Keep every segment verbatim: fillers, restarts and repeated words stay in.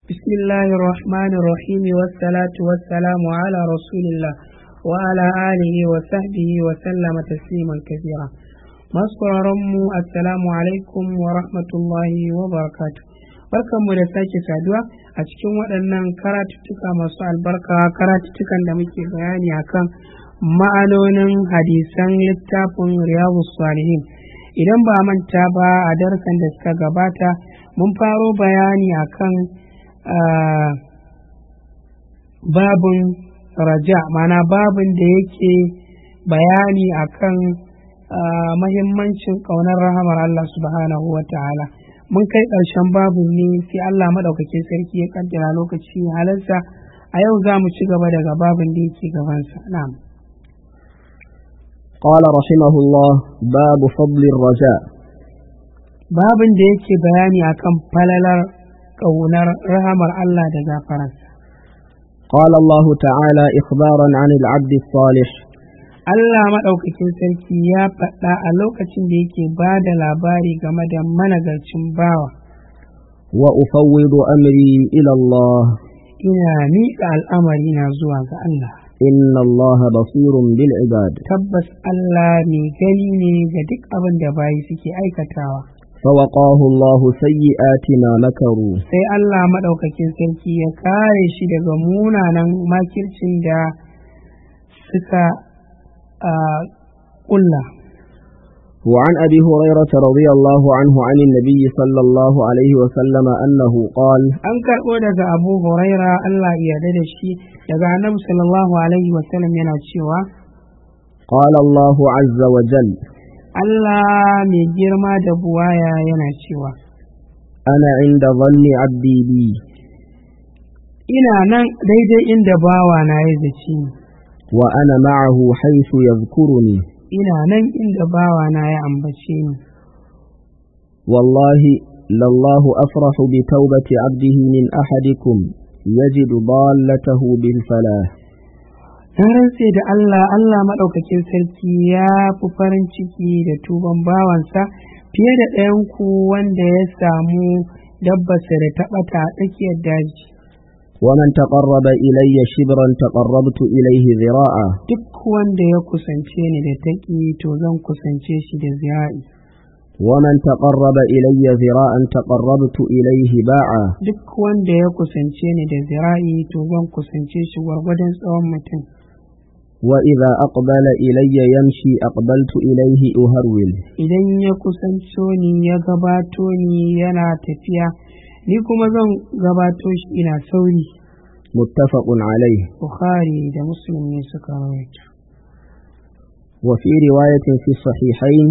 بسم الله الرحمن الرحيم والصلاة والسلام على رسول الله وعلى آله وصحبه وسلم تسليما كثيرا. masu assalamu alaikum wa rahmatullahi wa barakatuh. Barkanmu da sake saduwa a cikin waɗannan karatuttuka masu albarka, karatuttukan da muke bayani akan ma'anonin hadisan littafin Riyadus Salihin. Idan ba manta ba, a darasan da suka gabata mun faro bayani akan Uh, babin raja, mana babin da yake bayani akan uh, mahimmancin ƙaunar rahamar Allah subhanahu wa ta'ala. Mun kai ƙarshen babin ne sai Allah maɗaukakin sarki ya kaddara lokaci halarsa. A yau za mu ci gaba daga babin da yake gabansa. Na'am. قال رحمه الله باب فضل الرجاء. babin da yake bayani akan falalar ƙaunar rahamar Allah da gafararsa. قال الله تعالى إخبارا عن العبد الصالح. Allah maɗaukakin sarki ya faɗa a lokacin da yake ba da labari game da managarcin bawa. وأفوض أمري إلى الله. Ina miƙa al'amari na zuwa ga Allah. إن الله بصير بالعباد. Tabbas Allah mai gani ne ga duk abin da bayi suke aikatawa. فوقاه الله سيئات ما مكروا. Sai Allah maɗaukakin sarki ya kare shi daga munanan makircin da suka ƙulla. وعن أبي هريرة رضي الله عنه عن النبي صلى الله عليه وسلم أنه قال: An karɓo daga Abu Huraira, Allah ya yarda da shi, daga Annabi sallallahu alaihi wasallam yana cewa, قال الله عز وجل: Allah mai girma da buwaya yana cewa, أنا عند ظن عبدي بي. ina nan daidai inda bawa na ya zaci ni, وأنا معه حيث يذكرني. ina nan inda bawa na ya ambace ni. والله لله أفرح بتوبة عبده من أحدكم يجد ضالته بالفلاح. Na rantse da Allah, Allah maɗaukakin sarki ya fi farin ciki da tuban bawansa fiye da ɗayanku wanda ya samu dabbarsa da ta ɓata a tsakiyar daji. ومن تقرب إلي شبرا تقربت إليه ذراعا. Duk wanda ya kusance ni da taƙi, to zan kusance shi da zira'i. ومن تقرب إلي ذراعا تقربت إليه باعا. Duk wanda ya kusance ni da zira'i, to zan kusance shi gwargwadon tsawon mutum. وإذا أقبل إلي يمشي أقبلت إليه أهرول. Idan ya kusanto ni, ya gabato ni yana tafiya, ni kuma zan gabato shi ina sauri. متفق عليه. Bukhari da Muslim ne suka rawaito. وفي رواية في الصحيحين: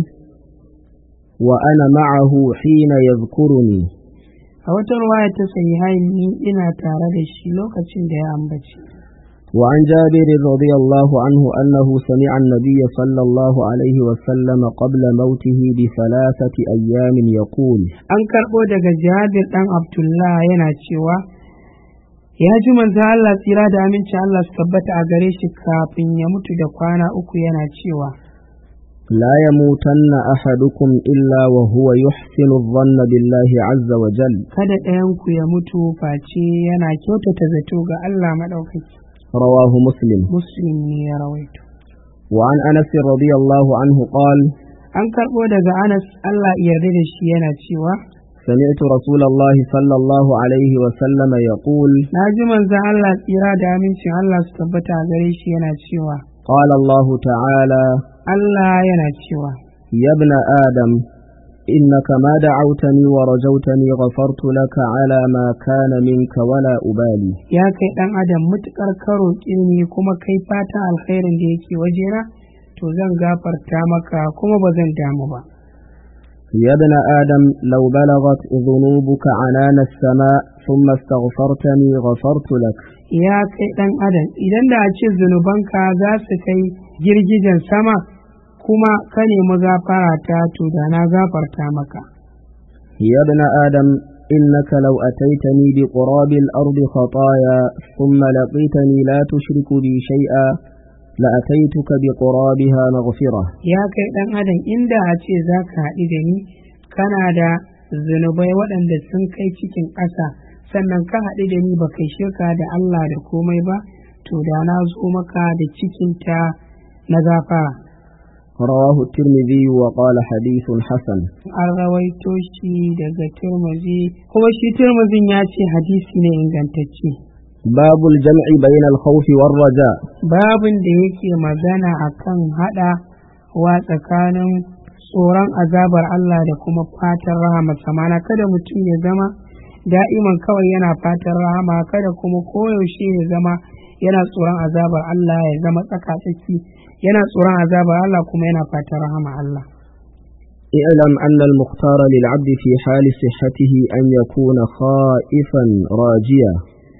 وأنا معه حين يذكرني. A wata riwaya ta sahihain, ni ina tare da shi lokacin da ya ambace. وعن جابر رضي الله عنه أنه سمع النبي صلى الله عليه وسلم قبل موته بثلاثة أيام يقول: An karɓo daga Jabir ɗan Abdullah yana cewa, ya ji manzo Allah tsira da aminci Allah su tabbata a gare shi kafin ya mutu da kwana uku yana cewa, لا يموتن أحدكم إلا وهو يحسن الظن بالله عز وجل. kada ɗayanku ya mutu face yana kyautata zato ga Allah maɗaukaki. رواه مسلم. Muslim ne ya rawaito. وعن أنس رضي الله عنه قال: An karɓo daga Anas, Allah ya yarda da shi yana cewa, سمعت رسول الله صلى الله عليه وسلم يقول: na ji manzon Allah tsira da amincin Allah su tabbata a gare shi yana cewa, قال الله تعالى: Allah yana cewa, يا ابن آدم إنك ما دعوتني ورجوتني غفرت لك على ما كان منك ولا أبالي. ya kai ɗan adam, mutuƙar ka roƙe ni kuma kai fatan alkhairin da yake wajena, to zan gafarta maka kuma ba zan damu ba. يا ابن آدم لو بلغت ذنوبك عنان السماء ثم استغفرتني غفرت لك. Ya kai ɗan adam, idan da a ce zunubanka za su kai girgijen sama kuma ka nemi gafara ta, to da na gafarta maka. يا ابن آدم إنك لو أتيتني بقراب الأرض خطايا ثم لقيتني لا تشرك بي شيئا لأتيتك بقرابها مغفرة. Ya kai ɗan adam, inda a ce za ka haɗu da ni kana da zunubai waɗanda sun kai cikin ƙasa, sannan ka haɗu da ni baka shirka da Allah da komai ba to da na zo maka da cikinta na gafara. رواه الترمذي وقال حديث حسن. An rawaito shi daga Tirmidhi kuma shi Tirmidhin ya ce hadisi ne ingantacce. باب الجمع بين الخوف والرجاء. Babin da yake magana akan hada wa tsakanin tsoron azabar Allah da kuma fatan rahama samana, kada mutum ya zama da'iman kawai yana fatan rahama, kada kuma koyaushe ya zama yana tsoron azabar Allah, ya zama tsaka-tsaki yana tsoron azabar Allah kuma yana fatan rahama Allah. اعلم أن المختار للعبد في حال صحته أن يكون خائفا راجيا.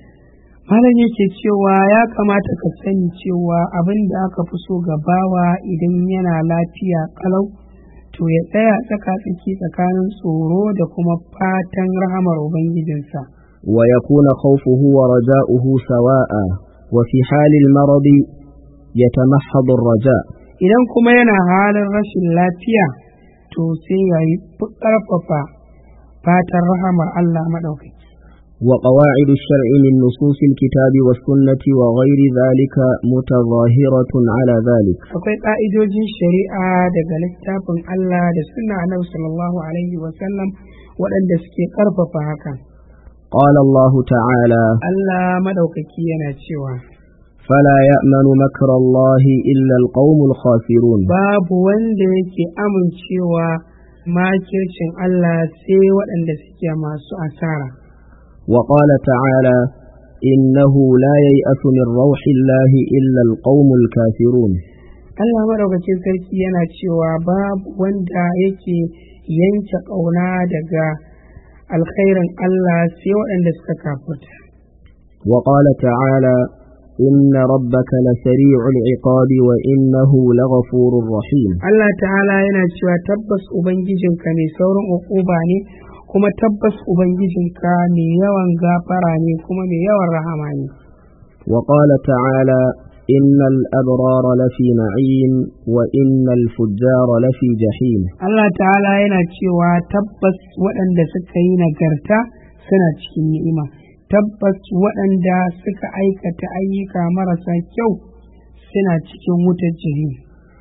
Malam yake cewa ya kamata ka sani cewa abin da aka fi so ga bawa idan yana lafiya kalau to ya tsaya tsaka-tsaki tsakanin tsoro da kuma fatan rahamar Ubangijinsa. ويكون خوفه ورجاؤه سواء وفي حال المرض يتمحض الرجاء. Idan kuma yana halin rashin lafiya to sai ya yi ƙarfafa fatan rahamar Allah maɗaukaki. وقواعد الشرع من نصوص الكتاب والسنة وغير ذلك متظاهرة على ذلك. akwai ƙa'idojin shari'a daga littafin Allah da sunna Annabi sallallahu alaihi wa sallam waɗanda suke ƙarfafa haka. قال الله تعالى: Allah madaukaki yana cewa فلا يأمن مكر الله إلا القوم الخاسرون. babu wanda yake amincewa makircin Allah sai waɗanda suke masu asara. وقال تعالى: إنه لا ييأس من روح الله إلا القوم الكافرون. Allah madaukakin sarki yana cewa babu wanda yake yanke ƙauna daga alkhairin Allah sai waɗanda suka kafirta. وقال تعالى: إن ربك لسريع العقاب وإنه لغفور رحيم. Allah ta'ala yana cewa tabbas ubangijinka ne saurin uquba ne kuma tabbas ubangijinka mai yawan gafara ne kuma mai yawan rahama ne. وقال تعالى: إن الأبرار لفي نعيم وإن الفجار لفي جحيم. Allah ta'ala yana cewa tabbas waɗanda suka yi nagarta suna cikin ni'ima, tabbas waɗanda suka aikata ayyuka marasa kyau suna cikin wutar jahim.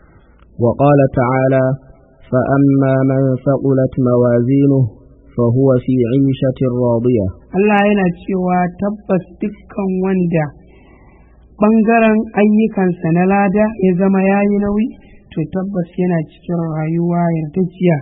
وقال تعالى: فأما من ثقلت موازينه فهو في عيشة راضية. Allah yana cewa tabbas dukkan wanda ɓangaren ayyukansa na lada ya zama ya yi nauyi to tabbas yana cikin rayuwa yardajiya.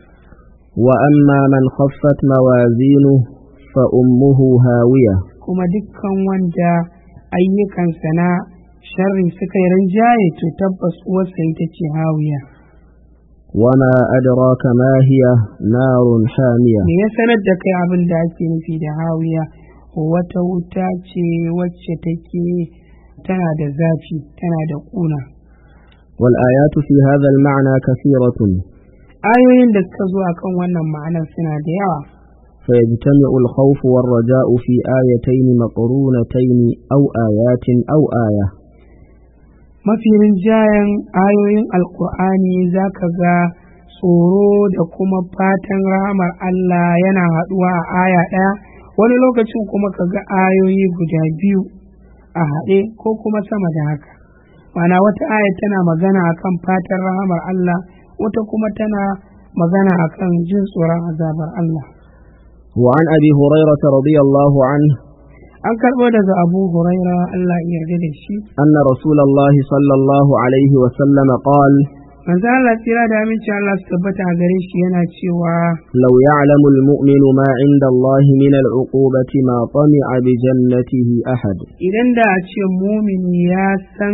وأما من خفت موازينه فأمه هاوية. kuma dukkan wanda ayyukansa na sharri suka yi rinjaye to tabbas uwarsa ita ce hawiya. وما أدراك ما هي نار حامية. me ya sanar da kai abin da ake nufi da hawiya? wata wuta ce wacce take tana da zafi tana da ƙuna. والآيات في هذا المعنى كثيرة. ayoyin da suka zo akan wannan ma'anar suna da yawa. فيجتمع الخوف والرجاء في آيتين مقرونتين أو آيات أو آية. mafi rinjayen ayoyin alkur'ani za ka ga tsoro da kuma fatan rahamar Allah yana haɗuwa a aya ɗaya, wani lokacin kuma ka ga ayoyi guda biyu a haɗe ko kuma sama da haka. Mana wata aya tana magana akan fatan rahamar Allah, wata kuma tana magana akan jin tsoron azabar Allah. وعن أبي هريرة رضي الله عنه an karɓo daga Abu Huraira Allah ya yarda da shi أن رسول الله صلى الله عليه وسلم قال: manzo Allah tsira da aminci Allah su tabbata a gare shi yana cewa لو يعلم المؤمن ما عند الله من العقوبة ما طمع بجنته أحد. idan da a ce mumini ya san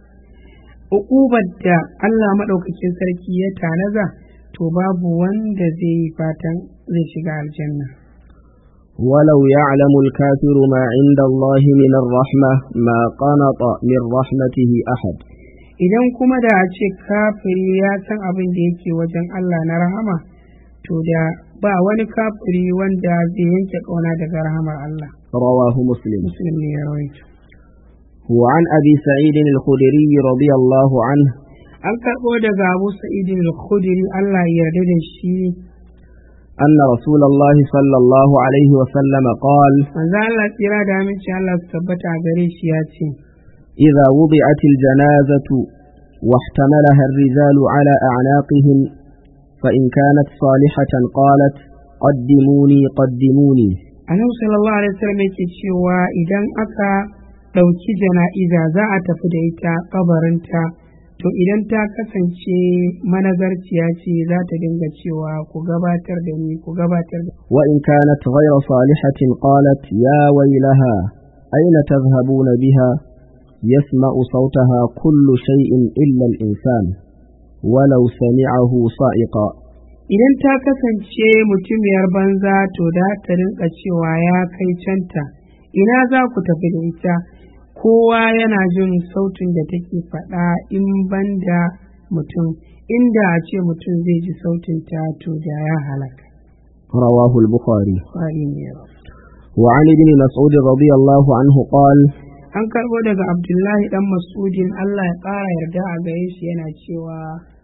uqubar da Allah madaukakin sarki ya tanaza to babu wanda zai yi fatan zai shiga aljanna. ولو يعلم الكافر ما عند الله من الرحمة ما قنط من رحمته أحد. idan kuma da a ce kafiri ya san abin da yake wajen Allah na rahama to da ba wani kafiri wanda zai yanke kauna daga rahamar Allah. رواه مسلم. Muslim ne ya rawaito. وعن أبي سعيد الخدري رضي الله عنه an karɓo daga Abu Sa'id al-Khudri Allah ya yarda da shi أن رسول الله صلى الله عليه وسلم قال manzo Allah tsira da aminci Allah su tabbata a gare shi ya ce إذا وضعت الجنازة واحتملها الرجال على أعناقهم فإن كانت صالحة قالت قدموني قدموني. Annabi sallallahu alaihi wasallam yake cewa idan aka ɗauki jana'iza za a tafi da ita kabarinta, to idan ta kasance managarciya ce za ta dinga cewa ku gabatar da ni ku gabatar da وإن كانت غير صالحة قالت يا ويلها أين تذهبون بها يسمع صوتها كل شيء إلا الإنسان ولو سمعه صائقا. idan ta kasance mutumiyar banza to da ta rinka cewa ya kai canta ina za ku tafi da ita, kowa yana jin sautin da take faɗa in banda mutum, inda a ce mutum zai ji sautin ta to da ya halaka. رواه البخاري. Bukhari. وعن ابن مسعود رضي الله عنه قال An karɓo daga Abdullahi ɗan Mas'udin Allah ya ƙara yarda a gare shi yana cewa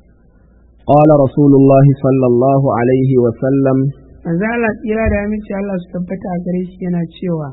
قال رسول الله صلى الله عليه وسلم manzo Allah tsira da aminci Allah su tabbata a gare shi yana cewa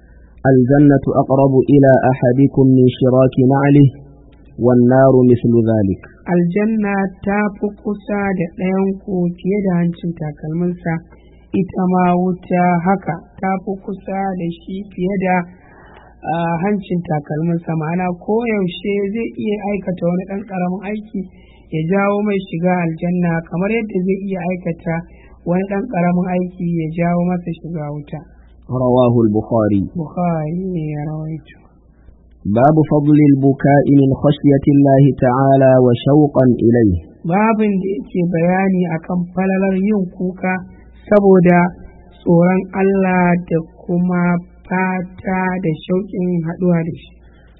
الجنة أقرب إلى أحدكم من شراك نعله والنار مثل ذلك. aljanna ta fi kusa da ɗayan ku fiye da hancin takalminsa, ita ma wuta haka ta fi kusa da shi fiye da ah, hancin takalminsa, ma'ana koyaushe zai iya aikata wani ɗan ƙaramin aiki ya jawo mai shiga aljanna kamar yadda zai iya aikata wani ɗan ƙaramin aiki ya jawo masa shiga wuta. رواه البخاري. Bukhari ne ya rawaito. باب فضل البكاء من خشية الله تعالى وشوقا إليه. Babin da yake bayani akan falalar yin kuka saboda tsoron Allah da kuma fata da shauƙin haɗuwa da shi.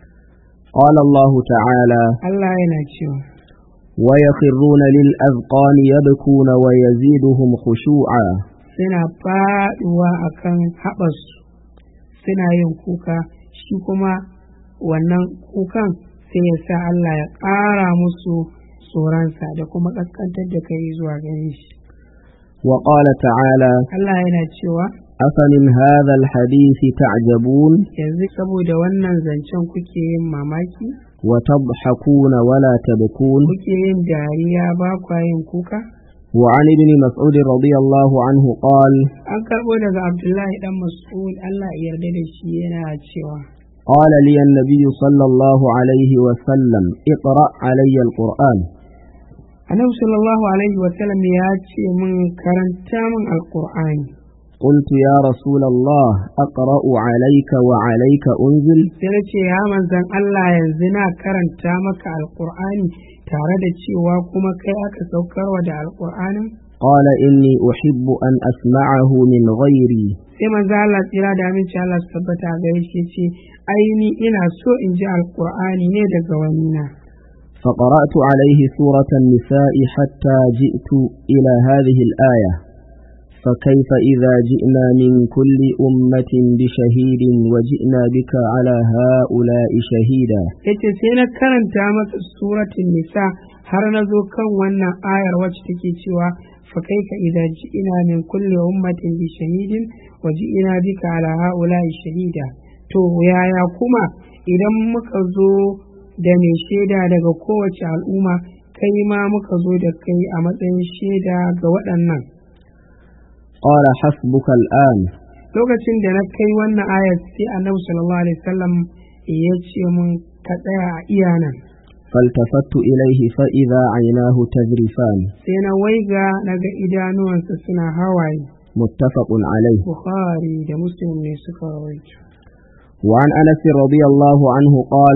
قال الله تعالى Allah yana cewa ويخرون للأذقان يبكون ويزيدهم خشوعا. suna faɗuwa akan haɓarsu suna yin kuka, shi kuma wannan kukan sai ya sa Allah ya ƙara musu tsoronsa da kuma ƙasƙantar da kai zuwa gare shi. وقال تعالى Allah yana cewa أفمن هذا الحديث تعجبون yanzu saboda wannan zancen kuke yin mamaki, وتضحكون ولا تبكون. kuke yin dariya ba kwa yin kuka. وعن ابن مسعود رضي الله عنه قال An karɓo daga Abdullahi ɗan Mas'ud Allah ya yarda da shi yana cewa قال لي النبي صلى الله عليه وسلم اقرأ علي القرآن. Annabi sallallahu alaihi wa sallam ya ce min karanta min alqur'ani. قلت يا رسول الله أقرأ عليك وعليك أنزل. Sai na ce ya manzon Allah yanzu na karanta maka alqur'ani tare da cewa kuma kai aka saukarwa da alqur'anin. قال إني أحب أن أسمعه من غيري. Sai manzo Allah tsira da aminci Allah su tabbata a gare shi ce ai ni ina so in ji alqur'ani ne daga wani na. فقرأت عليه سورة النساء حتى جئت إلى هذه الآية فكيف إذا جئنا من كل أمة بشهيد وجئنا بك على هؤلاء شهيدا. yace sai na karanta masa suratul nisa har na zo kan wannan ayar wacce take cewa fa kaifa idza ji'ina min kulli ummatin bi shahidin wa ji'ina bika ala haula'i shahida, to yaya kuma idan muka zo da mai shaida daga kowace al'umma kai ma muka zo da kai a matsayin shaida ga waɗannan. قال حسبك الآن. lokacin da na kai wannan ayar sai annabi sallallahu alaihi wasallam ya ce mun ka tsaya a iyanan. فالتفت إليه فإذا عيناه تذرفان. sai na waiga naga idanuwansa suna hawaye. متفق عليه. Bukhari da Muslim ne suka rawaito. وعن أنس رضي الله عنه قال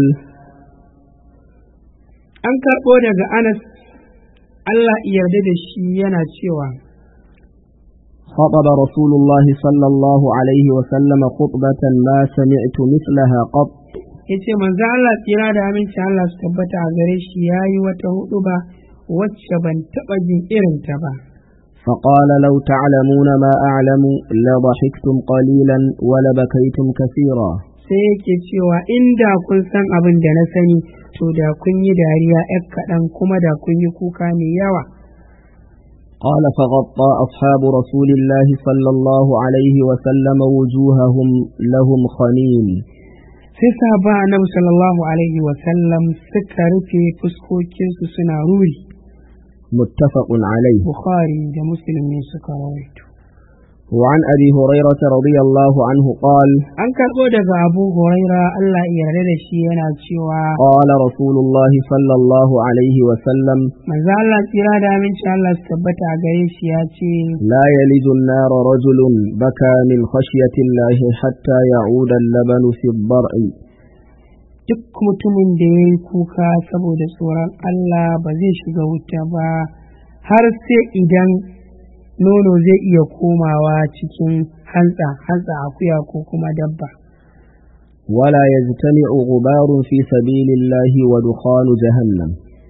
An karɓo daga Anas Allah ya yarda da shi yana cewa خطب رسول الله صلى الله عليه وسلم خطبة ما سمعت مثلها قط. yace manzo Allah tsira da aminci Allah su tabbata a gare shi yayi wata huɗuba wacce ban taɓa jin irin ta ba. فقال لو تعلمون ما أعلم لضحكتم قليلا ولبكيتم كثيرا. sai yake cewa inda kun san abin da na sani to da kun yi dariya ƴar kaɗan kuma da kun yi kuka mai yawa. قال فغطى أصحاب رسول الله صلى الله عليه وسلم وجوههم لهم خنين. sai sahaba annabi sallallahu alaihi wa sallam suka rufe fuskokinsu suna ruri. متفق عليه. bukhari da muslim ne suka rawaito. وعن أبي هريرة رضي الله عنه قال an karɓo daga abu huraira Allah ya yarda da shi yana cewa قال رسول الله صلى الله عليه وسلم manzo Allah tsira da aminci Allah su tabbata a gare shi ya ce لا يلج النار رجل بكى من خشية الله حتى يعود اللبن في الضرع. duk mutumin da ya yi kuka saboda tsoron Allah ba zai shiga wuta ba har sai idan nono zai iya komawa cikin hantsa hantsa akuya ko kuma dabba. ولا يجتمع غبار في سبيل الله ودخان جهنم.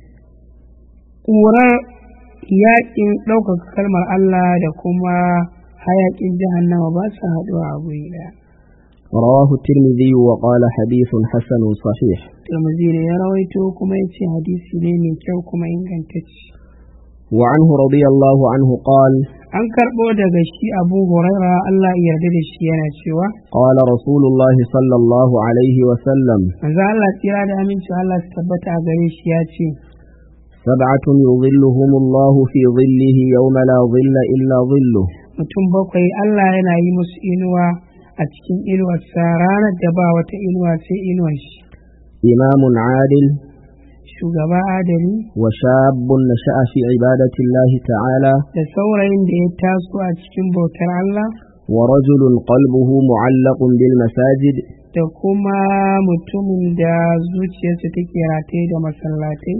ƙurar yaƙin ɗaukaka kalmar Allah da kuma hayaƙin jahannama ba su haɗuwa a guri ɗaya. رواه الترمذي وقال حديث حسن صحيح. Tirmidhi ne ya rawaito kuma ya ce hadisi ne mai kyau kuma ingantacce. وعنه رضي الله عنه قال an karɓo daga shi abu huraira Allah ya yarda da shi yana cewa قال رسول الله صلى الله عليه وسلم manzo Allah tsira da aminci Allah su tabbata a gare shi ya ce سبعة يظلهم الله في ظله يوم لا ظل إلا ظله. mutum bakwai Allah yana yi musu inuwa a cikin inuwarsa ranar da ba wata inuwa sai inuwar shi. إمام عادل shugaba adali وشاب نشأ في عبادة الله تعالى da saurayin da ya taso a cikin bautar Allah ورجل قلبه معلق بالمساجد da kuma mutumin da zuciyarsa take rataye da masallatai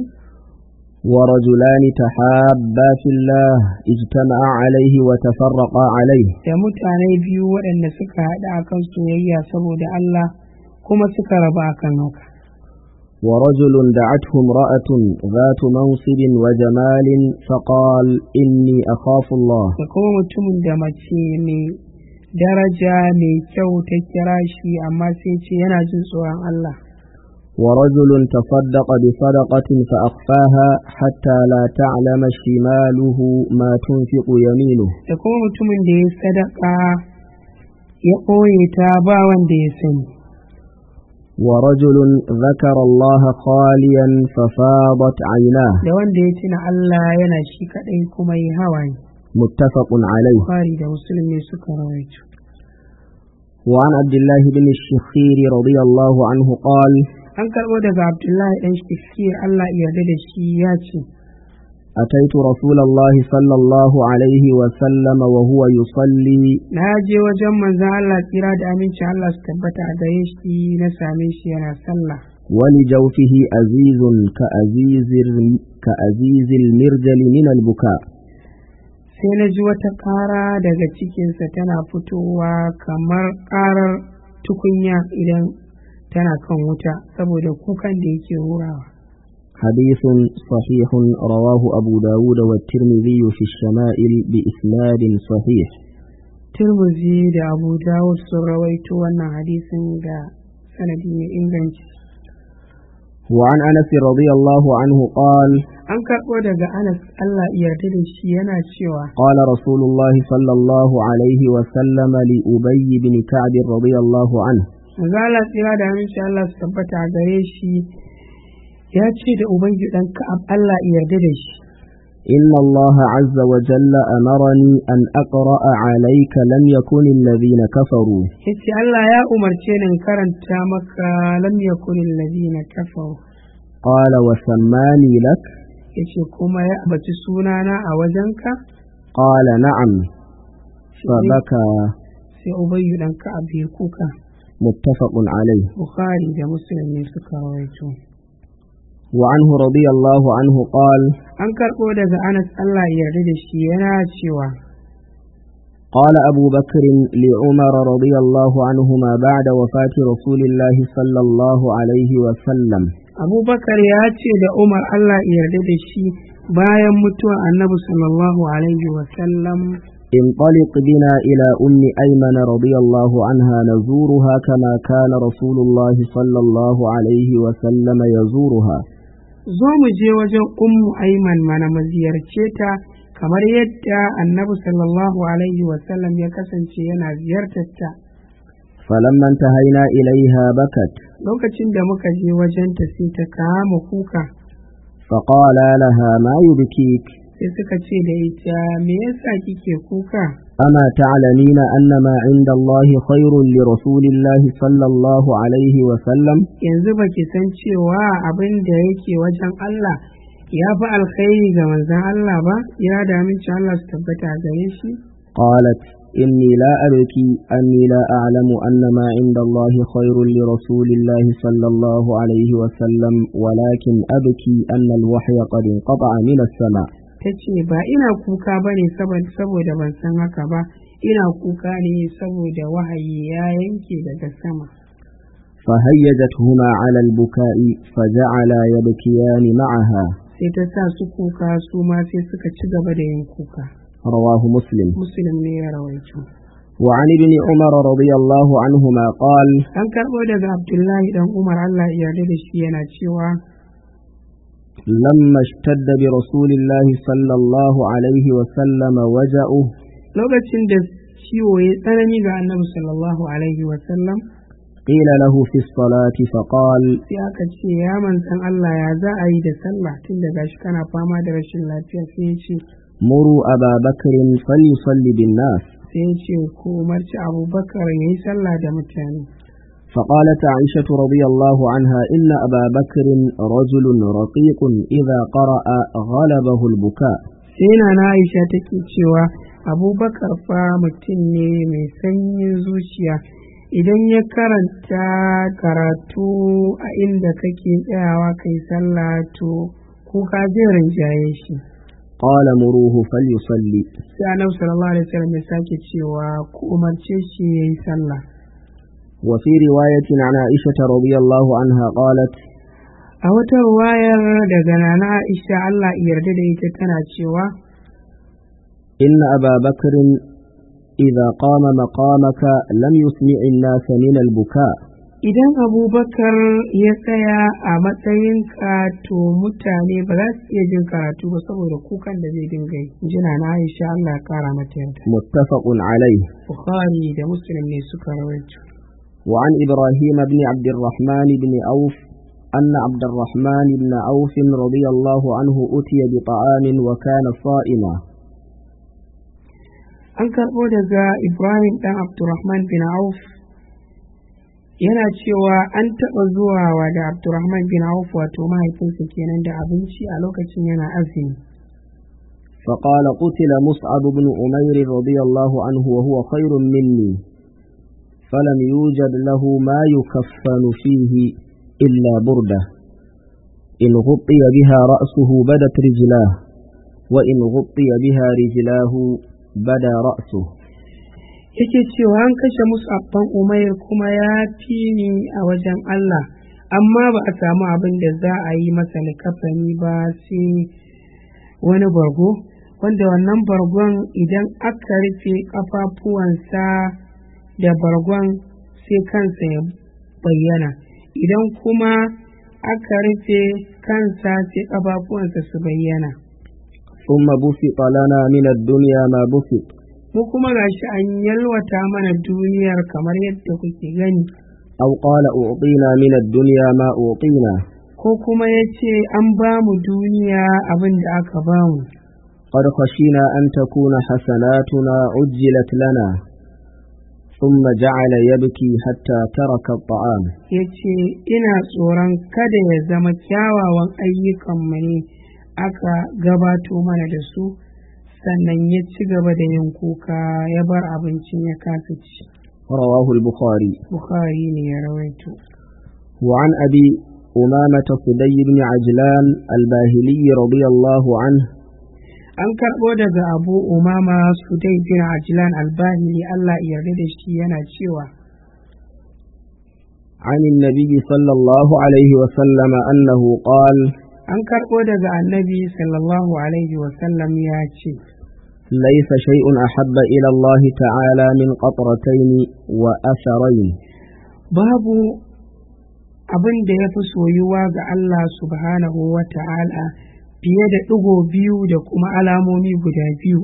ورجلان تحابا في الله اجتمعا عليه وتفرقا عليه. da mutane biyu waɗanda suka haɗa akan soyayya saboda Allah kuma suka raba akan haka. ورجل دعته امرأة ذات منصب وجمال فقال إني أخاف الله. da kuma mutumin da mace mai daraja mai kyau ta kira shi amma sai ce yana jin tsoron Allah. ورجل تصدق بصدقة فأخفاها حتى لا تعلم شماله ما تنفق يمينه. da kuma mutumin da ya sadaka ya ɓoye ta ba wanda ya sani. ورجل ذكر الله خاليا ففاضت عيناه. da wanda ya tuna Allah yana shi kaɗai kuma yi hawaye. متفق عليه. Bukhari da Muslim ne suka rawaito. وعن عبد الله بن الشخير رضي الله عنه قال an karɓo daga Abdullahi ɗan Shakir Allah ya yarda da shi ya ce أتيت رسول الله صلى الله عليه وسلم وهو يصلي na je wajen manzon Allah tsira da aminci Allah su tabbata a gare shi na same shi yana sallah ولجوفه أزيز كأزيز كأزيز المرجل من البكاء. sai na ji wata ƙara daga cikinsa tana fitowa kamar ƙarar tukunya idan tana kan wuta saboda kukan da yake hurawa. حديث صحيح رواه أبو داود والترمذي في الشمائل بإسناد صحيح. Tirmidhi da Abu Dawud sun rawaito wannan hadisin da sanadi mai inganci. وعن أنس رضي الله عنه قال an karɓo daga Anas Allah ya yarda da shi yana cewa قال رسول الله صلى الله عليه وسلم لأبي بن كعب رضي الله عنه manzo Allah tsira da aminci Allah su tabbata a gare shi ya ce da ubangi dan Ka'ab Allah ya yarda da shi إن الله عز وجل أمرني أن أقرأ عليك لم يكن الذين كفروا. yace Allah ya umarce ni in karanta maka lam yakun alladhina kafaru. قال وسماني لك. yace kuma ya abaci sunana a wajenka. قال نعم فبكى. sai ubayyu dan Ka'ab ya kuka. متفق عليه. Bukhari da Muslim ne suka rawaito. وعنه رضي الله عنه قال an karɓo daga Anas Allah ya yarda da shi yana cewa قال أبو بكر لعمر رضي الله عنهما بعد وفاة رسول الله صلى الله عليه وسلم Abu Bakar ya ce da Umar Allah ya yarda da shi bayan mutuwar Annabi sallallahu alaihi wa sallam انطلق بنا إلى أم أيمن رضي الله عنها نزورها كما كان رسول الله صلى الله عليه وسلم يزورها. zo mu je wajen ummu Ayman mana mu ziyarce ta kamar yadda annabi sallallahu alaihi wasallam ya kasance yana ziyartar ta. فلما انتهينا إليها بكت Lokacin da muka je wajenta sai ta kama kuka, فقال لها ما يبكيك sai suka ce da ita me yasa kike kuka? أما تعلمين أن ما عند الله خير لرسول الله صلى الله عليه وسلم Yanzu baki san cewa abin da yake wajen Allah ya fi alkhairi ga manzon Allah ba, ya da aminci Allah su tabbata a gare shi? قالت إني لا أبكي أني لا أعلم أن ما عند الله خير لرسول الله صلى الله عليه وسلم ولكن أبكي أن الوحي قد انقطع من السماء. Ta ce ba ina kuka ba ne saboda ban san haka ba, ina kuka ne saboda wahayi ya yanke daga sama. فهيجتهما على البكاء فجعلا يبكيان معها. Sai ta sa su kuka su ma sai suka ci gaba da yin kuka. رواه مسلم. Muslim ne ya rawaito. وعن ابن عمر رضي الله عنهما قال An karɓo daga Abdullahi dan Umar Allah ya yarda da shi yana cewa لما اشتد برسول الله صلى الله عليه وسلم وجعه lokacin da ciwo ya tsanani ga Annabi sallallahu alaihi wa sallam, قيل له في الصلاة فقال sai aka ce ya manzon Allah ya za a yi da sallah tun da gashi kana fama da rashin lafiya, sai ya ce مروا أبا بكر فليصلي بالناس. sai ya ce ku umarci Abubakar ya yi sallah da mutane. فقالت عائشة رضي الله عنها إن أبا بكر رجل رقيق إذا قرأ غلبه البكاء. sai na na Aisha take cewa Abubakar fa mutum ne mai sanyin zuciya, idan ya karanta karatu a inda kake tsayawa kai sallah to kuka zai rinjaye shi. قال مروه فليصلي. sai Annabi sallallahu alaihi wasallam ya sake cewa ku umarce shi yayi sallah. وفي رواية عن عائشة رضي الله عنها قالت A wata ruwayar daga Nana Aisha Allah ya yarda da ita tana cewa إن أبا بكر إذا قام مقامك لم يسمع الناس من البكاء. idan Abubakar ya tsaya a matsayinka to mutane ba za su iya jin karatu ba saboda kukan da zai dinga yi. Ji Nana Aisha Allah ya kara mata yarda. متفق عليه. Bukhari da Muslim ne suka rawaito. وعن إبراهيم بن عبد الرحمن بن عوف أن عبد الرحمن بن عوف رضي الله عنه أتي بطعام وكان صائما. An karɓo daga Ibrahim ɗan Abdurrahman bin Auf yana cewa an taɓa zuwa wa da Abdurrahman bin Auf wato mahaifinsa kenan da abinci a lokacin yana azumi. فقال قتل مصعب بن عمير رضي الله عنه وهو خير مني فلم يوجد له ما يكفن فيه إلا بردة إن غطي بها رأسه بدت رجلاه وإن غطي بها رجلاه بدا رأسه. Yake cewa an kashe Mus'ab ɗan Umair kuma ya fi ni a wajen Allah, amma ba a samu abin da za a yi masa likafani ba sai wani bargo, wanda wannan bargon idan aka rufe ƙafafuwansa da bargon sai kansa ya bayyana, idan kuma aka rufe kansa sai ƙafafuwansa su bayyana. ثم بسط لنا من الدنيا ما بسط. Mu kuma gashi an yalwata mana duniyar kamar yadda kuke gani. أو قال أعطينا من الدنيا ما أعطينا. Ko kuma ya ce an ba mu duniya abin da aka ba mu. قد خشينا أن تكون حسناتنا عجلت لنا. ثم جعل يبكي حتى ترك الطعام. Ya ce ina tsoron kada ya zama kyawawan ayyukanmu ne aka gabato mana da su, sannan ya ci gaba da yin kuka ya bar abincin ya kasa ci. رواه البخاري. Bukhari ne ya rawaito. وعن أبي أمامة صدي بن عجلان الباهلي رضي الله عنه An karɓo daga Abu Umama Sudai bin Ajlan al-Bahili Allah ya yarda da shi yana cewa عن النبي صلى الله عليه وسلم أنه قال an karɓo daga annabi sallallahu alaihi wasallam ya ce ليس شيء أحب إلى الله تعالى من قطرتين وأثرين. babu abin da ya fi soyuwa ga Allah subhanahu wa ta'ala fiye da ɗigo biyu da kuma alamomi guda biyu.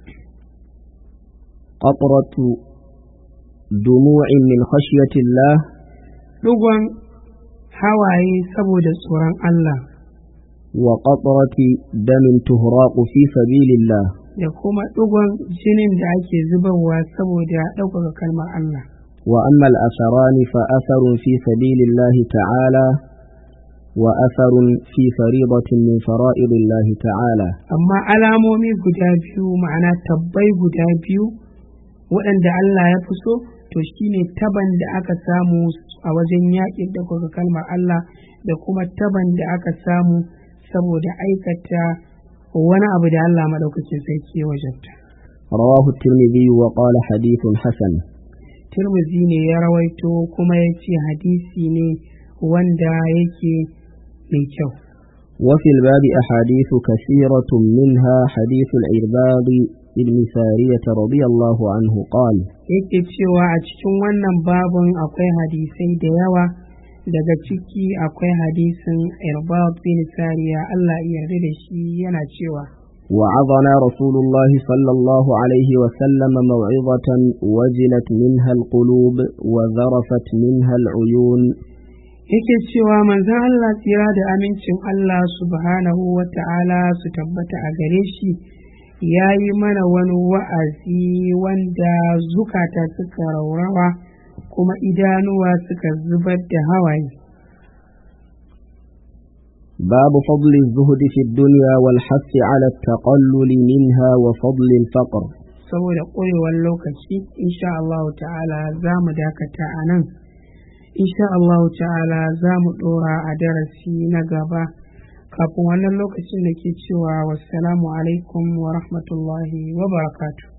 قطرة دموع من خشية الله ɗigon hawaye saboda tsoron Allah وقطرة دم تهراق في سبيل الله da kuma ɗigon jinin da ake zubarwa saboda ɗaukaka kalmar Allah. وأما الأثران فأثر في سبيل الله تعالى وأثر في فريضة من فرائض الله تعالى. Amma alamomi guda biyu ma'ana tabbai guda biyu waɗanda Allah ya fi so to shine taban da aka samu a wajen yaƙin ɗaukaka kalmar Allah da kuma taban da aka samu saboda aikata wani abu da Allah maɗaukacin sarki ya wajabta. رواه الترمذي وقال حديث حسن. Tirmidhi ne ya rawaito kuma ya ce hadisi ne wanda yake mai kyau. وفي الباب أحاديث كثيرة منها حديث العرباض بن سارية رضي الله عنه قال yake cewa a cikin wannan babun akwai hadisai da yawa daga ciki akwai hadisin Irbad bin Sariya Allah ya yarda da shi yana cewa وعظنا رسول الله صلى الله عليه وسلم موعظة وجلت منها القلوب وذرفت منها العيون yake cewa manzon Allah tsira da amincin Allah subhanahu wa ta'ala su tabbata a gare shi ya yi mana wani wa'azi wanda zukata suka raurawa kuma idanuwa suka zubar da hawaye. باب فضل الزهد في الدنيا والحث على التقلل منها وفضل الفقر. saboda ƙurewar lokaci insha Allah ta'ala za mu dakata a nan insha Allah ta'ala za mu ɗora a darasi na gaba kafin wannan lokacin da ke cewa wassalamu alaikum wa rahmatullahi wa barakatuh.